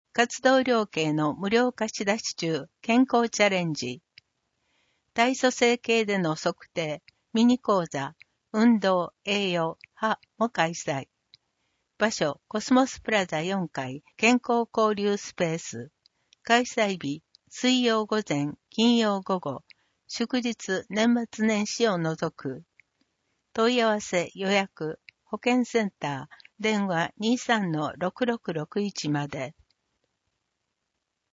活動量計の無料貸し出し中、健康チャレンジ。体組成計での測定、ミニ講座、運動、栄養、歯も開催。場所、コスモスプラザ4階、健康交流スペース。開催日、水曜午前、金曜午後、祝日、年末年始を除く。問い合わせ、予約、保健センター、電話 23-6661 まで。